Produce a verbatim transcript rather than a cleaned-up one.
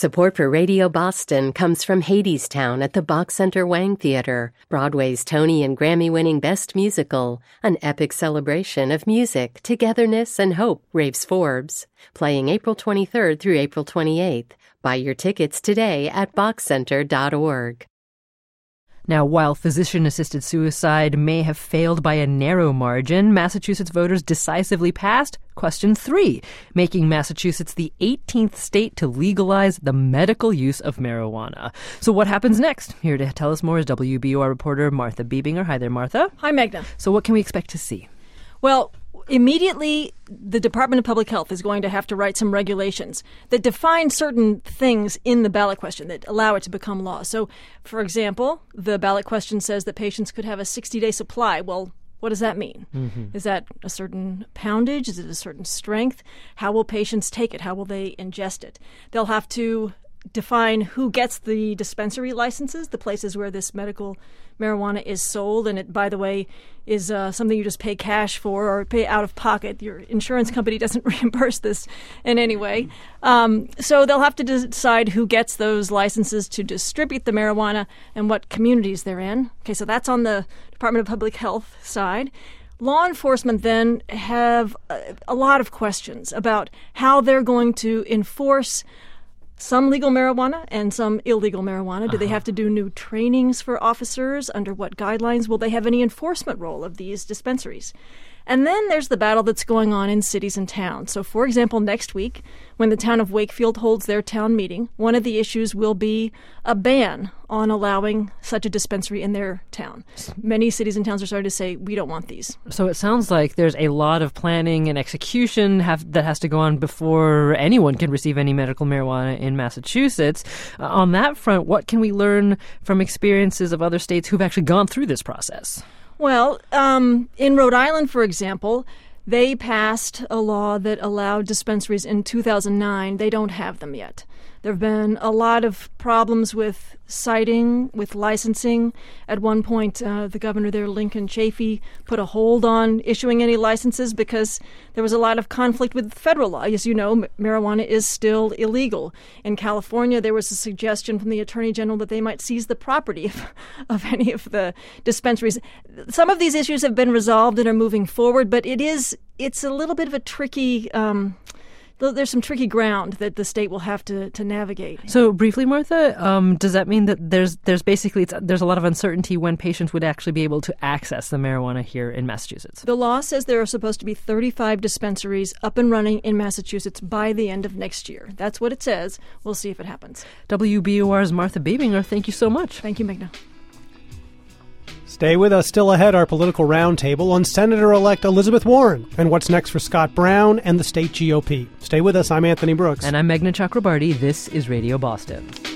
Support for Radio Boston comes from Hadestown at the Bach Center Wang Theater, Broadway's Tony and Grammy-winning Best Musical, an epic celebration of music, togetherness, and hope, raves Forbes. Playing April twenty-third through April twenty-eighth. Buy your tickets today at bach center dot org. Now, while physician-assisted suicide may have failed by a narrow margin, Massachusetts voters decisively passed question three, making Massachusetts the eighteenth state to legalize the medical use of marijuana. So what happens next? Here to tell us more is W B U R reporter Martha Bebinger. Hi there, Martha. Hi, Magna. So what can we expect to see? Well, immediately, the Department of Public Health is going to have to write some regulations that define certain things in the ballot question that allow it to become law. So, for example, the ballot question says that patients could have a sixty-day supply. Well, what does that mean? Mm-hmm. Is that a certain poundage? Is it a certain strength? How will patients take it? How will they ingest it? They'll have to define who gets the dispensary licenses, the places where this medical marijuana is sold, and it, by the way, is uh, something you just pay cash for or pay out of pocket. Your insurance company doesn't reimburse this in any way. Um, so they'll have to decide who gets those licenses to distribute the marijuana and what communities they're in. Okay, so that's on the Department of Public Health side. Law enforcement then have a, a lot of questions about how they're going to enforce some legal marijuana and some illegal marijuana. Do they have to do new trainings for officers? Under what guidelines? Will they have any enforcement role of these dispensaries? And then there's the battle that's going on in cities and towns. So, for example, next week, when the town of Wakefield holds their town meeting, one of the issues will be a ban on allowing such a dispensary in their town. Many cities and towns are starting to say, we don't want these. So it sounds like there's a lot of planning and execution have, that has to go on before anyone can receive any medical marijuana in Massachusetts. Uh, on that front, what can we learn from experiences of other states who've actually gone through this process? Well, um, in Rhode Island, for example, they passed a law that allowed dispensaries in two thousand nine. They don't have them yet. There have been a lot of problems with citing, with licensing. At one point, uh, the governor there, Lincoln Chafee, put a hold on issuing any licenses because there was a lot of conflict with federal law. As you know, m- marijuana is still illegal. In California, there was a suggestion from the Attorney General that they might seize the property of, of any of the dispensaries. Some of these issues have been resolved and are moving forward, but it is it's a little bit of a tricky um There's some tricky ground that the state will have to, to navigate. So briefly, Martha, um, does that mean that there's there's basically it's, there's a lot of uncertainty when patients would actually be able to access the marijuana here in Massachusetts? The law says there are supposed to be thirty-five dispensaries up and running in Massachusetts by the end of next year. That's what it says. We'll see if it happens. W B U R's Martha Bebinger, thank you so much. Thank you, Meghna. Stay with us. Still ahead, our political roundtable on Senator-elect Elizabeth Warren and what's next for Scott Brown and the state G O P. Stay with us. I'm Anthony Brooks. And I'm Meghna Chakrabarty. This is Radio Boston.